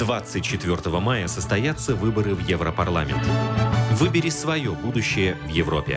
24 мая состоятся выборы в Европарламент. Выбери свое будущее в Европе.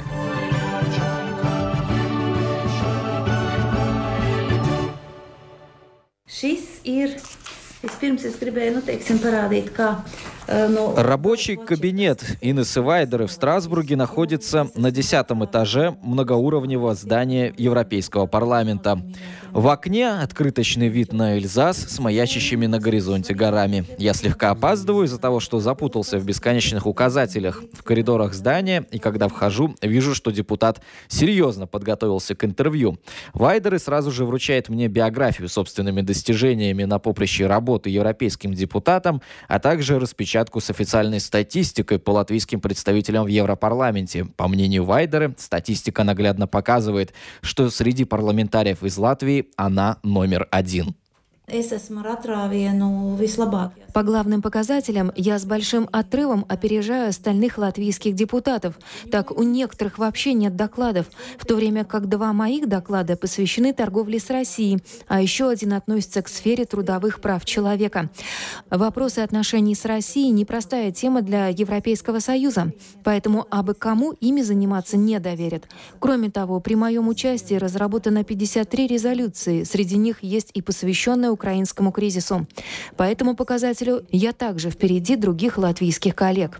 Рабочий кабинет Инессы Вайдеры в Страсбурге находится на 10-м этаже многоуровневого здания Европейского парламента. В окне открыточный вид на Эльзас с маячащими на горизонте горами. Я слегка опаздываю из-за того, что запутался в бесконечных указателях в коридорах здания, и когда вхожу, вижу, что депутат серьезно подготовился к интервью. Вайдеры сразу же вручает мне биографию собственными достижениями на поприще работы европейским депутатом, а также распечатку с официальной статистикой по латвийским представителям в Европарламенте. По мнению Вайдеры, статистика наглядно показывает, что среди парламентариев из Латвии она номер 1. По главным показателям я с большим отрывом опережаю остальных латвийских депутатов. Так, у некоторых вообще нет докладов, в то время как 2 моих доклада посвящены торговле с Россией, а еще один относится к сфере трудовых прав человека. Вопросы отношений с Россией – непростая тема для Европейского Союза, поэтому абы кому ими заниматься не доверят. Кроме того, при моем участии разработано 53 резолюции, среди них есть и посвященная украинскому кризису. По этому показателю я также впереди других латвийских коллег.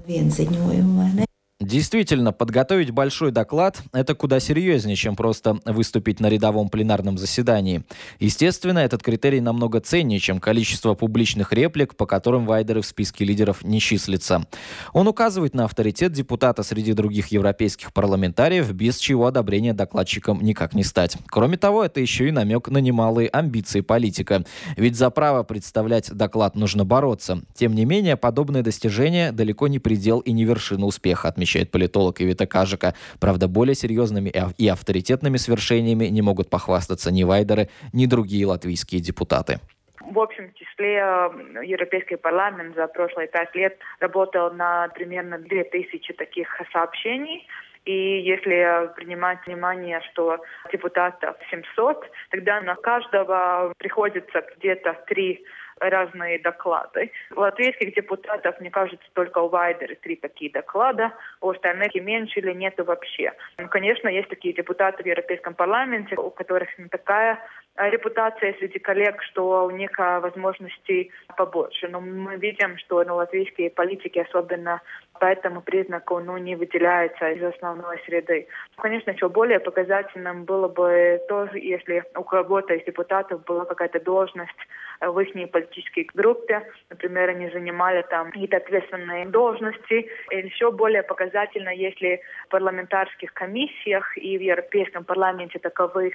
Действительно, подготовить большой доклад – это куда серьезнее, чем просто выступить на рядовом пленарном заседании. Естественно, этот критерий намного ценнее, чем количество публичных реплик, по которым Вайдеры в списке лидеров не числятся. Он указывает на авторитет депутата среди других европейских парламентариев, без чего одобрения докладчиком никак не стать. Кроме того, это еще и намек на немалые амбиции политика. Ведь за право представлять доклад нужно бороться. Тем не менее, подобные достижения далеко не предел и не вершина успеха, отмечает политолог Ивита Кажика. Правда, более серьезными и авторитетными свершениями не могут похвастаться ни Вайдеры, ни другие латвийские депутаты. В общем числе Европейский парламент за прошлые 5 лет работал на примерно 2000 таких сообщений. И если принимать внимание, что депутатов 700, тогда на каждого приходится где-то 3 разные доклады. У латвийских депутатов, мне кажется, только у Вайдеры 3 такие доклада, у остальных и меньше или нету вообще. Конечно, есть такие депутаты в Европейском парламенте, у которых не такая репутация среди коллег, что у них возможностей побольше. Но мы видим, что латвийские политики, особенно по этому признаку, не выделяются из основной среды. Конечно, еще более показательным было бы то, если у кого-то из депутатов была какая-то должность в их политической группе, например, они занимали там какие-то ответственные должности. И еще более показательно, если в парламентарских комиссиях и в Европейском парламенте таковых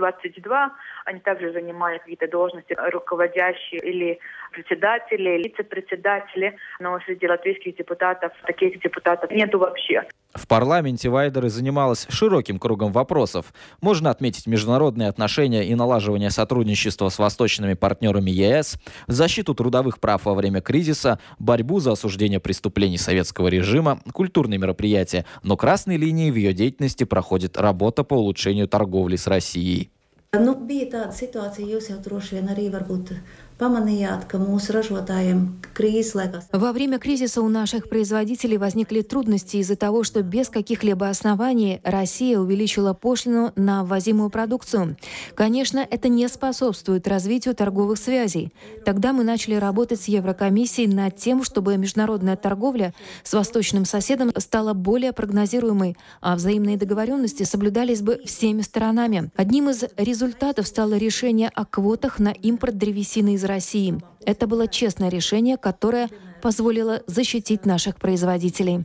22, они также занимали какие-то должности руководящие или председатели, или вице-председатели, но среди латвийских депутатов таких депутатов нету вообще. В парламенте Вайдеры занималась широким кругом вопросов. Можно отметить международные отношения и налаживание сотрудничества с восточными партнерами ЕС, защиту трудовых прав во время кризиса, борьбу за осуждение преступлений советского режима, культурные мероприятия. Но красной линией в ее деятельности проходит работа по улучшению торговли с Россией. Bija tāda situācija, jūs jau droši vien arī varbūt pamanījāt, ka mūsu ražotājiem krīzes laikā... Во время кризиса у наших производителей возникли трудности из-за того, что без каких-либо оснований Россия увеличила пошлину на ввозимую продукцию. Конечно, это не способствует развитию торговых связей. Тогда мы начали работать с Еврокомиссией над тем, чтобы международная торговля с восточным соседом стала более прогнозируемой, а взаимные договоренности соблюдались бы всеми сторонами. Одним из результатов стало решение о квотах на импорт древесины из России. Это было честное решение, которое позволило защитить наших производителей.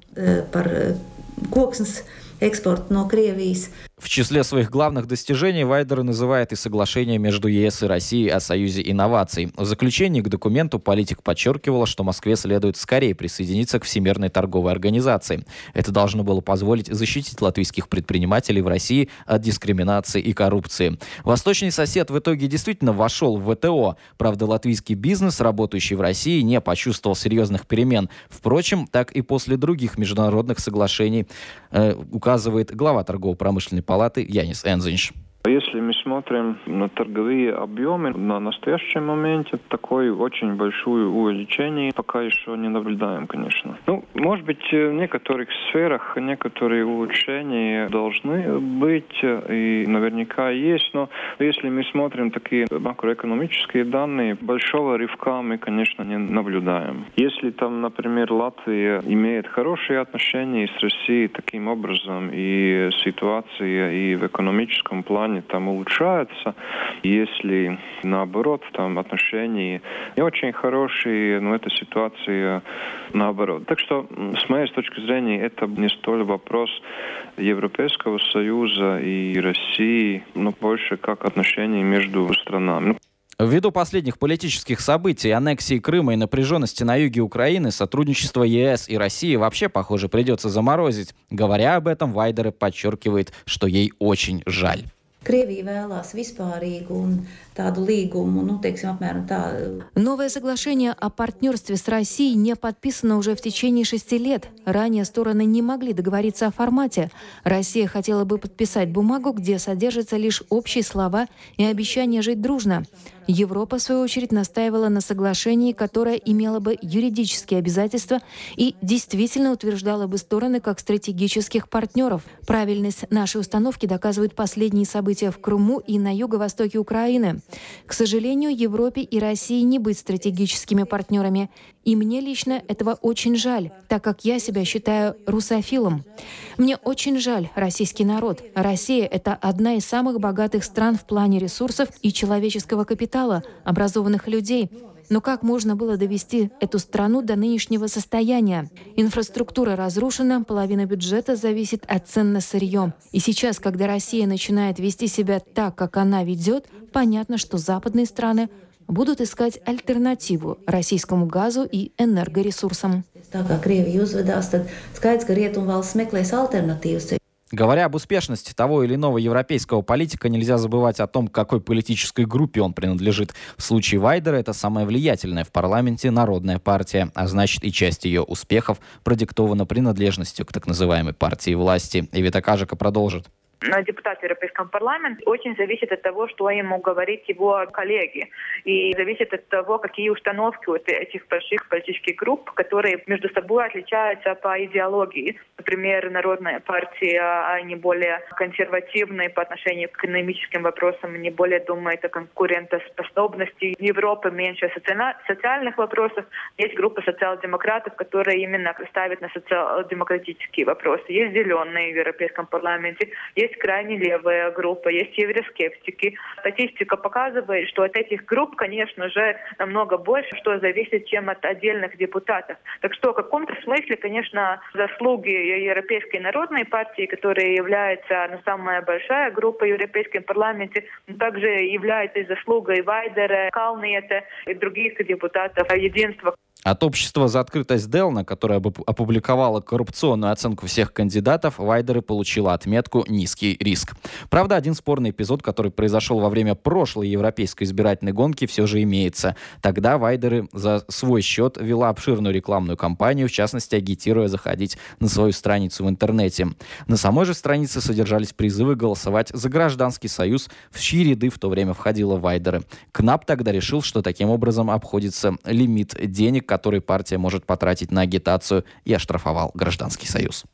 В числе своих главных достижений Вайдеры называет и соглашение между ЕС и Россией о союзе инноваций. В заключении к документу политик подчеркивала, что Москве следует скорее присоединиться к Всемирной торговой организации. Это должно было позволить защитить латвийских предпринимателей в России от дискриминации и коррупции. Восточный сосед в итоге действительно вошел в ВТО. Правда, латвийский бизнес, работающий в России, не почувствовал серьезных перемен. Впрочем, так и после других международных соглашений, указывает глава торгово-промышленной палаты Янис Энзинш. Если мы смотрим на торговые объемы, на настоящий момент такое очень большое увеличение пока еще не наблюдаем, конечно. Может быть, в некоторых сферах некоторые улучшения должны быть и наверняка есть, но если мы смотрим такие макроэкономические данные, большого рывка мы, конечно, не наблюдаем. Если там, например, Латвия имеет хорошие отношения с Россией таким образом, и ситуация и в экономическом плане там улучшается, если наоборот там отношения не очень хорошие, но эта ситуация наоборот. Так что, с моей точки зрения, это не столь вопрос Европейского Союза и России, но больше как отношения между странами. Ввиду последних политических событий, аннексии Крыма и напряженности на юге Украины, сотрудничество ЕС и России вообще, похоже, придется заморозить. Говоря об этом, Вайдере подчеркивает, что ей очень жаль. Новое соглашение о партнерстве с Россией не подписано уже в течение 6 лет. Ранее стороны не могли договориться о формате. Россия хотела бы подписать бумагу, где содержатся лишь общие слова и обещания жить дружно. Европа, в свою очередь, настаивала на соглашении, которое имело бы юридические обязательства и действительно утверждало бы стороны как стратегических партнеров. Правильность нашей установки доказывают последние события в Крыму и на юго-востоке Украины. К сожалению, Европе и России не быть стратегическими партнерами. И мне лично этого очень жаль, так как я себя считаю русофилом. Мне очень жаль российский народ. Россия — это одна из самых богатых стран в плане ресурсов и человеческого капитала, образованных людей. Но как можно было довести эту страну до нынешнего состояния? Инфраструктура разрушена, половина бюджета зависит от цен на сырье. И сейчас, когда Россия начинает вести себя так, как она ведет, понятно, что западные страны будут искать альтернативу российскому газу и энергоресурсам. Говоря об успешности того или иного европейского политика, нельзя забывать о том, к какой политической группе он принадлежит. В случае Вайдера это самая влиятельная в парламенте Народная партия, а значит и часть ее успехов продиктована принадлежностью к так называемой партии власти. Ивита Кажика продолжит. Депутат в Европейском парламенте очень зависит от того, что ему говорят его коллеги. И зависит от того, какие установки у этих больших политических групп, которые между собой отличаются по идеологии. Например, Народная партия, они более консервативные по отношению к экономическим вопросам, они более думают о конкурентоспособности Европы, меньше социальных вопросов. Есть группа социал-демократов, которые именно ставят на социал-демократические вопросы. Есть зеленые в Европейском парламенте, есть крайне левая группа, есть евроскептики. Статистика показывает, что от этих групп, конечно же, намного больше, что зависит, чем от отдельных депутатов. Так что в каком-то смысле, конечно, заслуги Европейской народной партии, которая является самая большая группа в Европейском парламенте, также является и заслугой Вайдера, Калниета и других депутатов единства. От общества за открытость Делна, которое опубликовало коррупционную оценку всех кандидатов, Вайдере получила отметку «низкий риск». Правда, один спорный эпизод, который произошел во время прошлой европейской избирательной гонки, все же имеется. Тогда Вайдере за свой счет вела обширную рекламную кампанию, в частности, агитируя заходить на свою страницу в интернете. На самой же странице содержались призывы голосовать за гражданский союз, в чьи ряды в то время входила Вайдере. КНАП тогда решил, что таким образом обходится лимит денег, который партия может потратить на агитацию, и оштрафовал гражданский союз.